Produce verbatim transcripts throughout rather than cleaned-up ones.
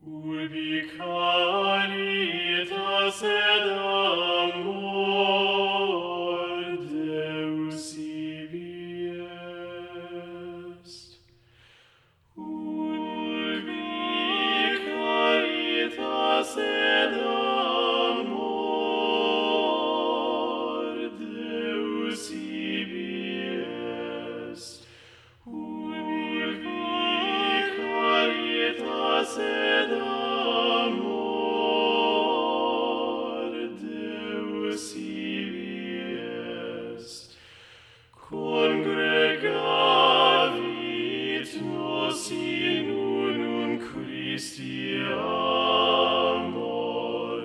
Ubi caritas et amor Deus ibi est. Ubi caritas et amor Deus ibi est. Ubi caritas et amor Deus ibi est. Congregavit nos in unum Christi amor.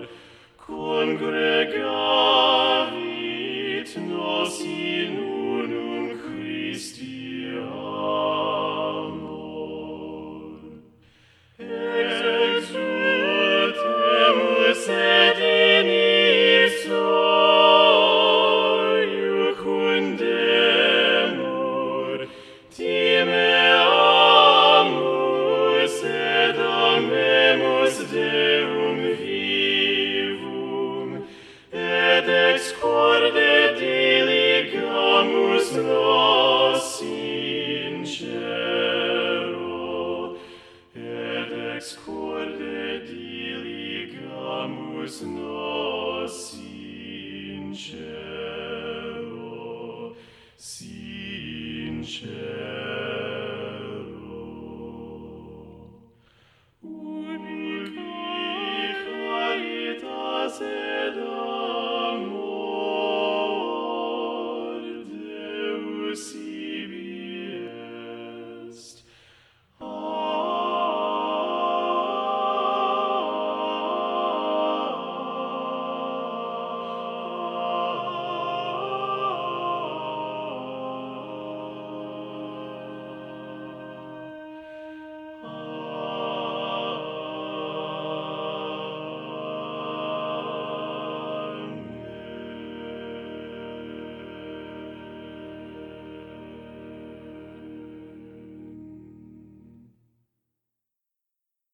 Congregavit nos in unum Christi amor. Exultemus et in ipso iucundemur, timeamus et amemus Deum vivum, et ex corde diligamus nos in cielo, et ex corde diligamus nos in cielo, in cielo.